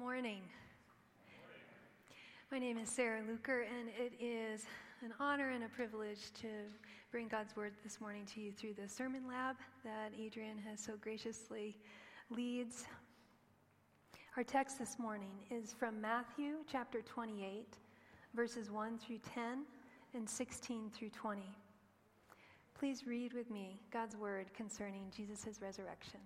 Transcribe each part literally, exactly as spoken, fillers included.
morning. My name is Sarah Luker, and it is an honor and a privilege to bring God's Word this morning to you through the Sermon Lab that Adrian has so graciously leads. Our text this morning is from Matthew chapter twenty-eight, verses one through ten and sixteen through twenty. Please read with me God's Word concerning Jesus' resurrection.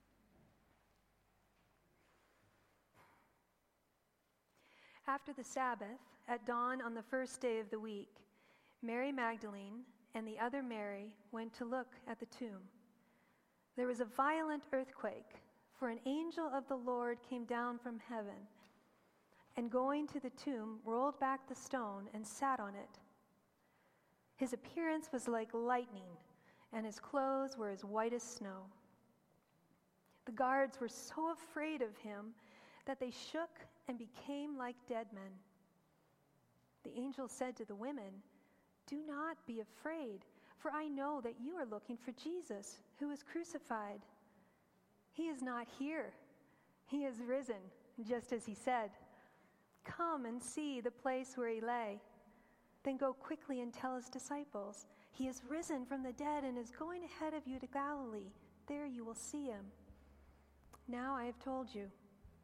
After the Sabbath, at dawn on the first day of the week, Mary Magdalene and the other Mary went to look at the tomb. There was a violent earthquake, for an angel of the Lord came down from heaven, and going to the tomb, rolled back the stone and sat on it. His appearance was like lightning, and his clothes were as white as snow. The guards were so afraid of him that they shook and became like dead men. The angel said to the women, "Do not be afraid, for I know that you are looking for Jesus, who was crucified. He is not here. He is risen, just as he said. Come and see the place where he lay. Then go quickly and tell his disciples, he is risen from the dead and is going ahead of you to Galilee. There you will see him. Now I have told you."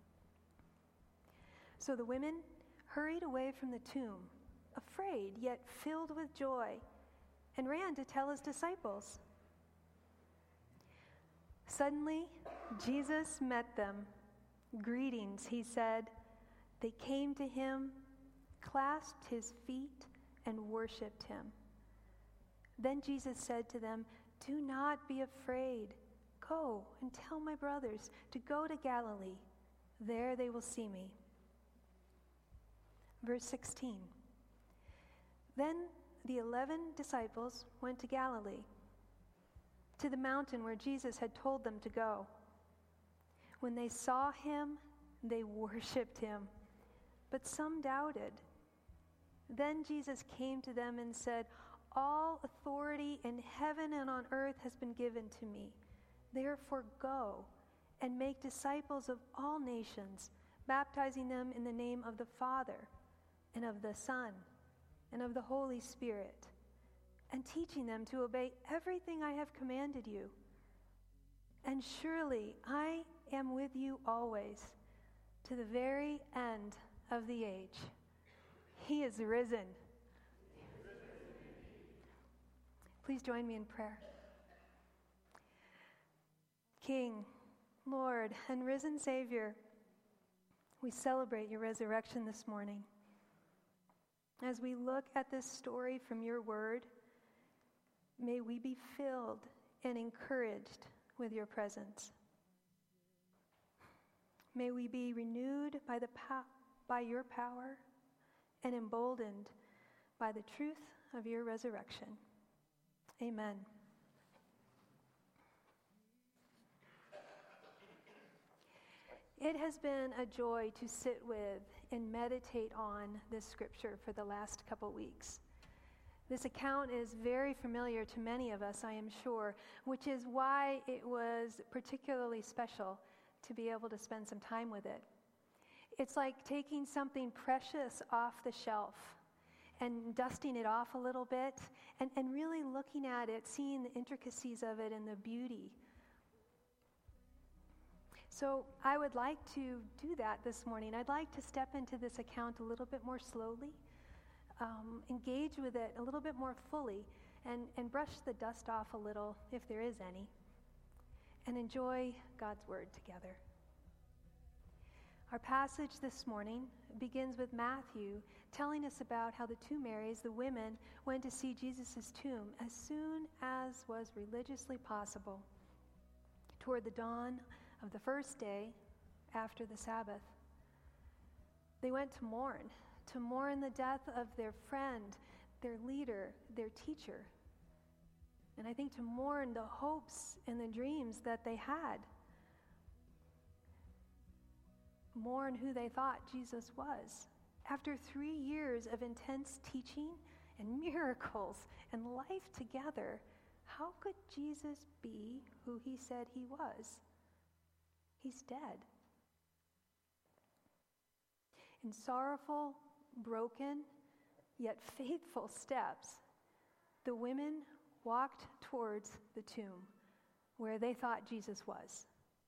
So the women hurried away from the tomb, afraid yet filled with joy, and ran to tell his disciples. Suddenly, Jesus met them. "Greetings," he said. They came to him, clasped his feet, and worshiped him. Then Jesus said to them, "Do not be afraid. Go and tell my brothers to go to Galilee. There they will see me." Verse sixteen. Then the eleven disciples went to Galilee, to the mountain where Jesus had told them to go. When they saw him, they worshipped him, but some doubted. Then Jesus came to them and said, "All authority in heaven and on earth has been given to me. Therefore go and make disciples of all nations, baptizing them in the name of the Father, and of the Son, and of the Holy Spirit, and teaching them to obey everything I have commanded you. And surely I am with you always, to the very end of the age." He is risen. Please join me in prayer. King, Lord, and risen Savior, we celebrate your resurrection this morning. As we look at this story from your word, may we be filled and encouraged with your presence. May we be renewed by the po- by your power and emboldened by the truth of your resurrection. Amen. It has been a joy to sit with and meditate on this scripture for the last couple weeks. This account is very familiar to many of us, I am sure, which is why it was particularly special to be able to spend some time with it. It's like taking something precious off the shelf and dusting it off a little bit and, and really looking at it, seeing the intricacies of it and the beauty. So I would like to do that this morning. I'd like to step into this account a little bit more slowly, um, engage with it a little bit more fully, and, and brush the dust off a little, if there is any, and enjoy God's word together. Our passage this morning begins with Matthew telling us about how the two Marys, the women, went to see Jesus' tomb as soon as was religiously possible, toward the dawn of the first day after the Sabbath. They went to mourn, to mourn the death of their friend, their leader, their teacher. And I think to mourn the hopes and the dreams that they had. Mourn who they thought Jesus was. After three years of intense teaching and miracles and life together, how could Jesus be who he said he was? He's dead. In sorrowful, broken, yet faithful steps, the women walked towards the tomb where they thought Jesus was.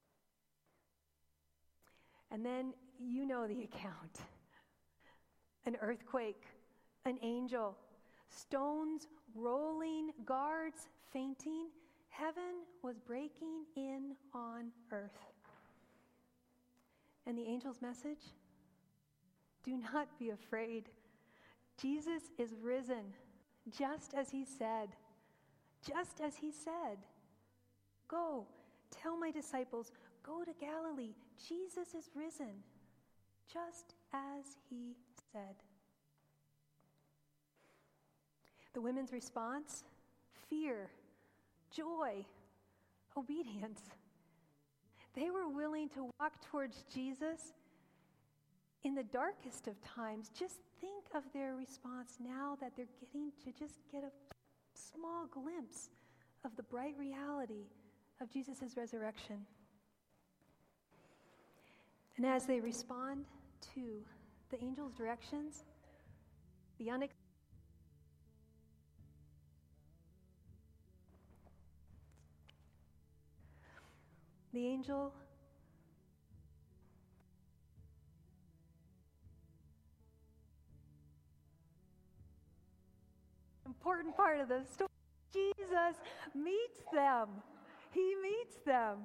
And then you know the account. An earthquake, an angel, stones rolling, guards fainting. Heaven was breaking in on earth. And the angel's message? Do not be afraid. Jesus is risen, just as he said. Just as he said. Go, tell my disciples, go to Galilee. Jesus is risen, just as he said. The women's response? Fear, joy, obedience. They were willing to walk towards Jesus in the darkest of times. Just think of their response now that they're getting to just get a small glimpse of the bright reality of Jesus' resurrection. And as they respond to the angel's directions, the unexpected The angel important part of the story. Jesus meets them. He meets them.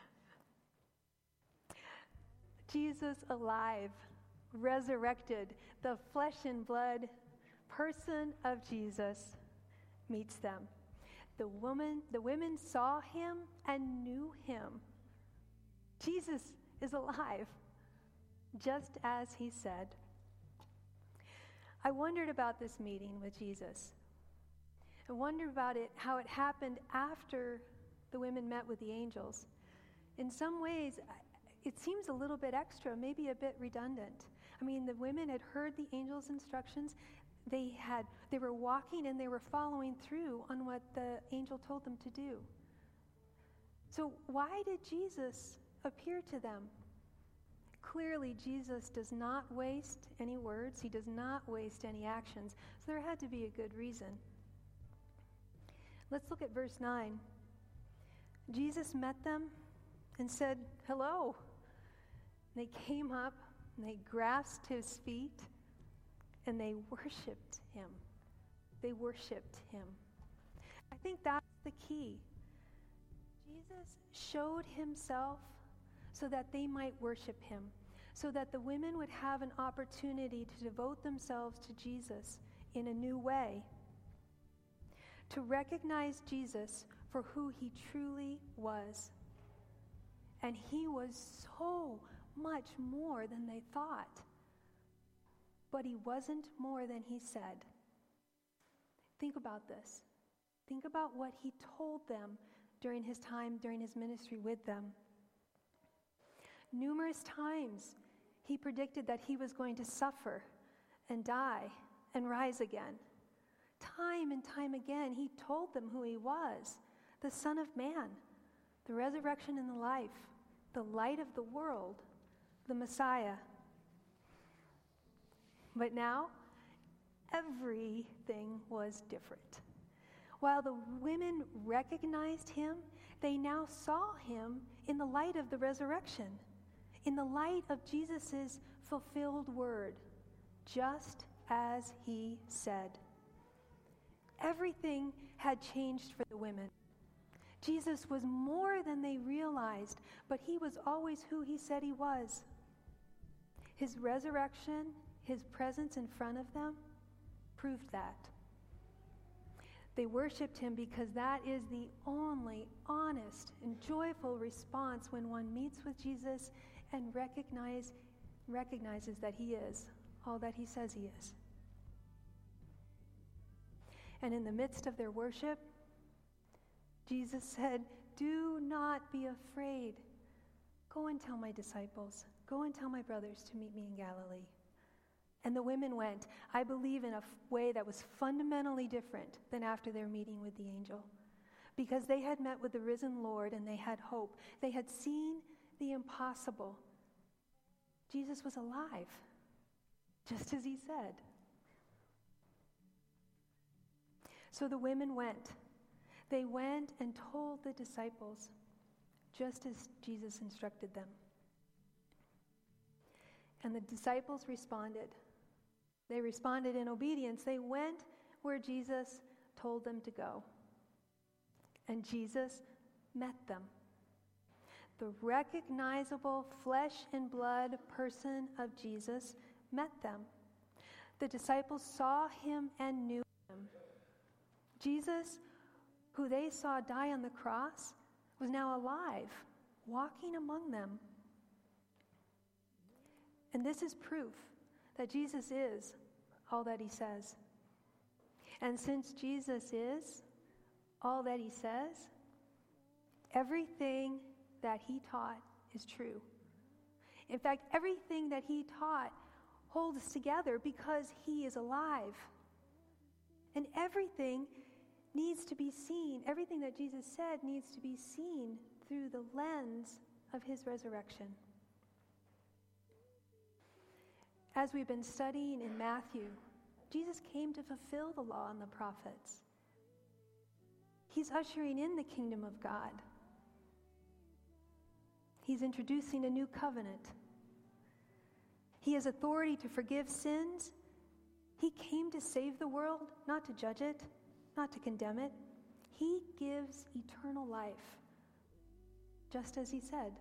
Jesus alive, resurrected, the flesh and blood person of Jesus meets them. The woman, the women saw him and knew him. Jesus is alive, just as he said. I wondered about this meeting with Jesus. I wondered about it, how it happened after the women met with the angels. In some ways, it seems a little bit extra, maybe a bit redundant. I mean, the women had heard the angel's instructions. They had, they were walking and they were following through on what the angel told them to do. So why did Jesus appear to them? Clearly, Jesus does not waste any words. He does not waste any actions. So there had to be a good reason. Let's look at verse nine. Jesus met them and said, hello. They came up and they grasped his feet and they worshiped him. They worshiped him. I think that's the key. Jesus showed himself so that they might worship him, so that the women would have an opportunity to devote themselves to Jesus in a new way, to recognize Jesus for who he truly was. And he was so much more than they thought. But he wasn't more than he said. Think about this. Think about what he told them during his time, during his ministry with them. Numerous times, he predicted that he was going to suffer and die and rise again. Time and time again, he told them who he was, the Son of Man, the resurrection and the life, the light of the world, the Messiah. But now, everything was different. While the women recognized him, they now saw him in the light of the resurrection, in the light of Jesus' fulfilled word, just as he said. Everything had changed for the women. Jesus was more than they realized, but he was always who he said he was. His resurrection, his presence in front of them, proved that. They worshiped him because that is the only honest and joyful response when one meets with Jesus and recognize, recognizes that he is all that he says he is. And in the midst of their worship, Jesus said, "Do not be afraid. Go and tell my disciples, go and tell my brothers to meet me in Galilee." And the women went, I believe, in a f- way that was fundamentally different than after their meeting with the angel. Because they had met with the risen Lord and they had hope. They had seen the impossible. Jesus was alive. just as he said. So the women went. They went and told the disciples, just as Jesus instructed them. And the disciples responded. They responded in obedience. They went where Jesus told them to go. And Jesus met them. The recognizable flesh and blood person of Jesus met them. The disciples saw him and knew him. Jesus, who they saw die on the cross, was now alive, walking among them. And this is proof that Jesus is all that he says. And since Jesus is all that he says, everything that he taught is true. In fact, everything that he taught holds together because he is alive. And everything needs to be seen, everything that Jesus said needs to be seen through the lens of his resurrection. As we've been studying in Matthew, Jesus came to fulfill the law and the prophets. He's ushering in the kingdom of God. He's introducing a new covenant. He has authority to forgive sins. He came to save the world, not to judge it, not to condemn it. He gives eternal life, just as he said.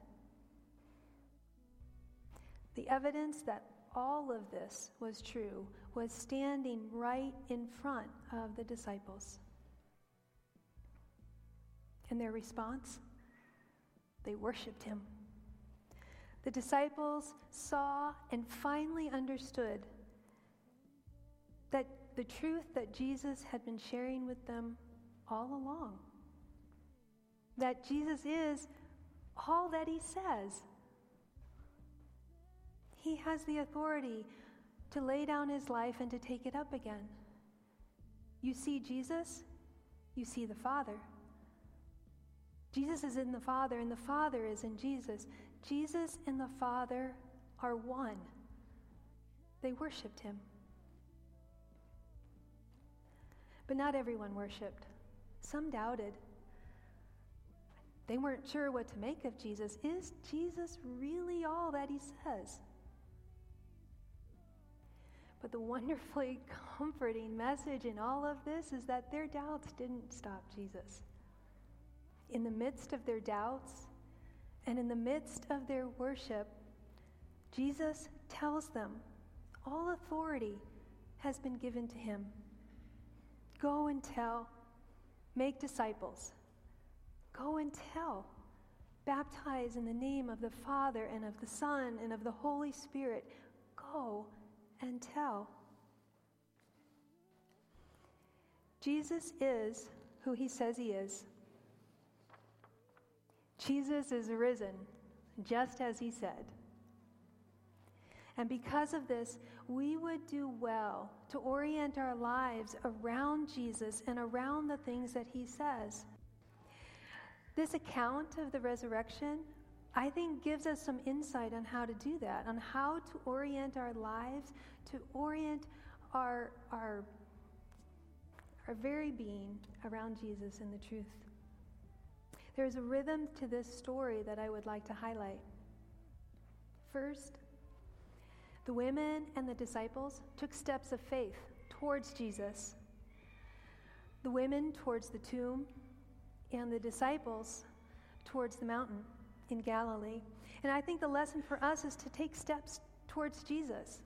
The evidence that all of this was true was standing right in front of the disciples. And their response? They worshiped him. The disciples saw and finally understood that the truth that Jesus had been sharing with them all along. That Jesus is all that he says. He has the authority to lay down his life and to take it up again. You see Jesus, you see the Father. Jesus is in the Father, and the Father is in Jesus. Jesus and the Father are one. They worshiped him. But not everyone worshiped. Some doubted. They weren't sure what to make of Jesus. Is Jesus really all that he says? But the wonderfully comforting message in all of this is that their doubts didn't stop Jesus. In the midst of their doubts and in the midst of their worship, Jesus tells them all authority has been given to him. Go and tell, make disciples. Go and tell, baptize in the name of the Father and of the Son and of the Holy Spirit. Go and tell. Jesus is who he says he is. Jesus is risen, just as he said. And because of this, we would do well to orient our lives around Jesus and around the things that he says. This account of the resurrection, I think, gives us some insight on how to do that, on how to orient our lives, to orient our, our, our very being around Jesus and the truth. There's a rhythm to this story that I would like to highlight. First, the women and the disciples took steps of faith towards Jesus. The women towards the tomb, and the disciples towards the mountain in Galilee. And I think the lesson for us is to take steps towards Jesus,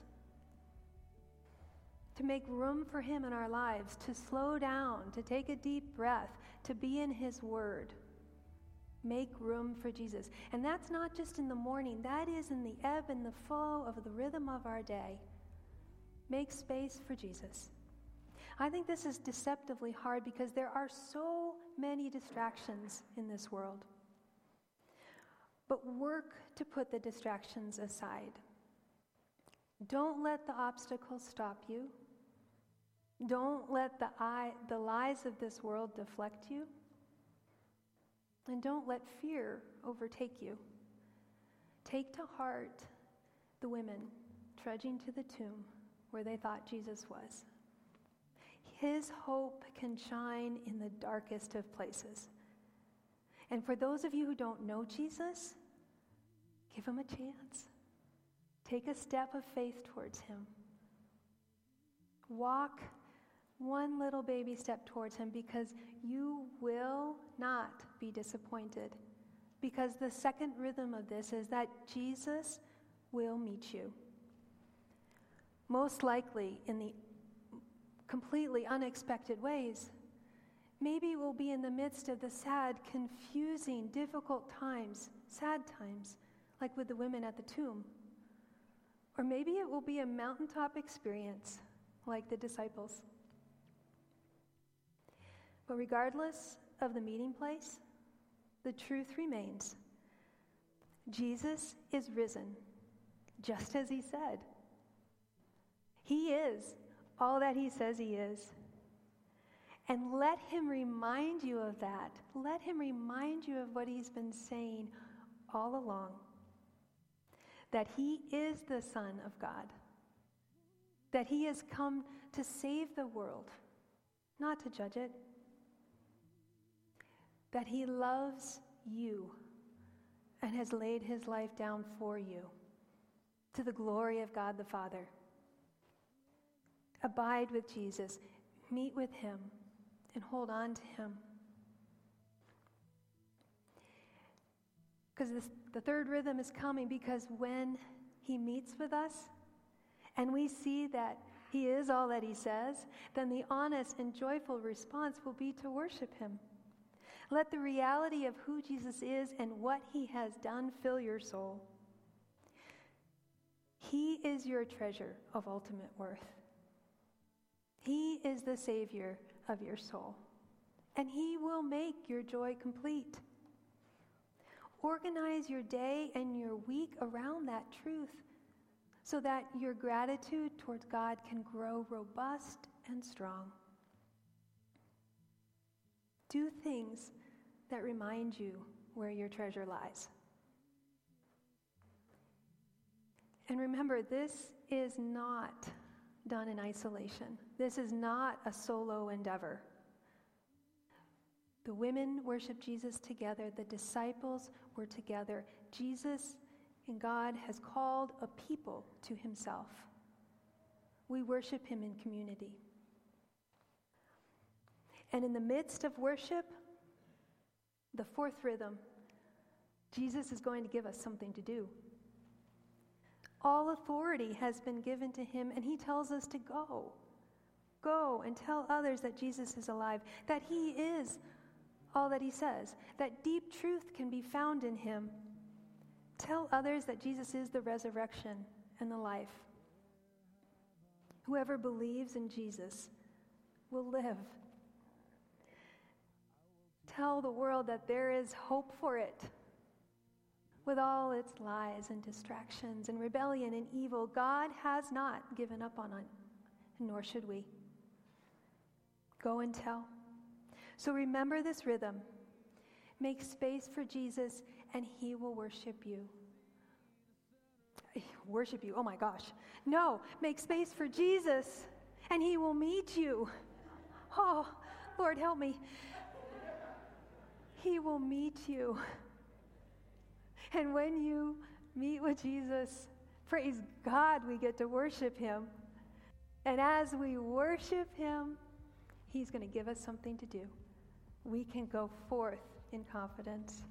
to make room for him in our lives, to slow down, to take a deep breath, to be in his word. Make room for Jesus. And that's not just in the morning, that is in the ebb and the flow of the rhythm of our day. Make space for Jesus. I think this is deceptively hard because there are so many distractions in this world. But work to put the distractions aside. Don't let the obstacles stop you. Don't let the, eye, the lies of this world deflect you. And don't let fear overtake you. Take to heart the women trudging to the tomb where they thought Jesus was. His hope can shine in the darkest of places. And for those of you who don't know Jesus, give him a chance. Take a step of faith towards him. Walk one little baby step towards him, because you will not be disappointed. Because the second rhythm of this is that Jesus will meet you. Most likely in the completely unexpected ways. Maybe we'll be in the midst of the sad, confusing, difficult times, sad times, like with the women at the tomb. Or maybe it will be a mountaintop experience, like the disciples. But regardless of the meeting place, the truth remains. Jesus is risen, just as he said. He is all that he says he is. And let him remind you of that. Let him remind you of what he's been saying all along. That he is the Son of God. That he has come to save the world, not to judge it. That he loves you and has laid his life down for you, to the glory of God the Father. Abide with Jesus, meet with him, and hold on to him. Because the third rhythm is coming, because when he meets with us and we see that he is all that he says, then the honest and joyful response will be to worship him. Let the reality of who Jesus is and what he has done fill your soul. He is your treasure of ultimate worth. He is the Savior of your soul, and he will make your joy complete. Organize your day and your week around that truth so that your gratitude towards God can grow robust and strong. Do things that remind you where your treasure lies. And remember, this is not done in isolation. This is not a solo endeavor. The women worshiped Jesus together. The disciples were together. Jesus and God has called a people to himself. We worship him in community. And in the midst of worship, the fourth rhythm, Jesus is going to give us something to do. All authority has been given to him, and he tells us to go. Go and tell others that Jesus is alive, that he is all that he says, that deep truth can be found in him. Tell others that Jesus is the resurrection and the life. Whoever believes in Jesus will live. Tell the world that there is hope for it. With all its lies and distractions and rebellion and evil, God has not given up on it, nor should we. Go and tell. So remember this rhythm. Make space for Jesus, and he will worship you. Worship you, oh my gosh. No, make space for Jesus, and he will meet you. Oh, Lord, help me. He will meet you. And when you meet with Jesus, praise God, we get to worship him. And as we worship him, he's going to give us something to do. We can go forth in confidence.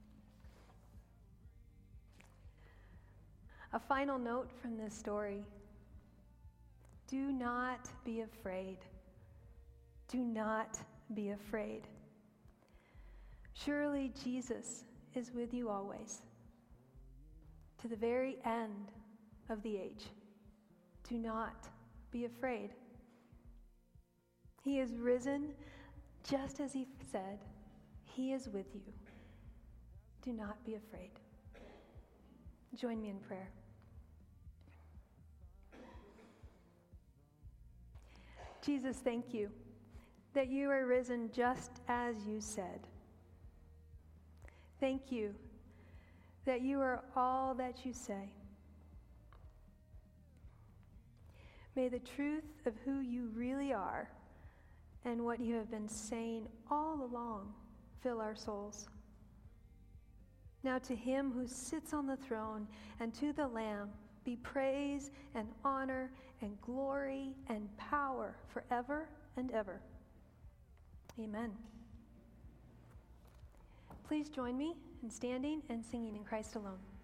A final note from this story. Do not be afraid. Do not be afraid. Surely Jesus is with you always, to the very end of the age. Do not be afraid. He is risen just as he said. He is with you. Do not be afraid. Join me in prayer. Jesus, thank you that you are risen just as you said. Thank you that you are all that you say. May the truth of who you really are and what you have been saying all along fill our souls. Now to him who sits on the throne and to the Lamb be praise and honor and glory and power forever and ever. Amen. Please join me in standing and singing In Christ Alone.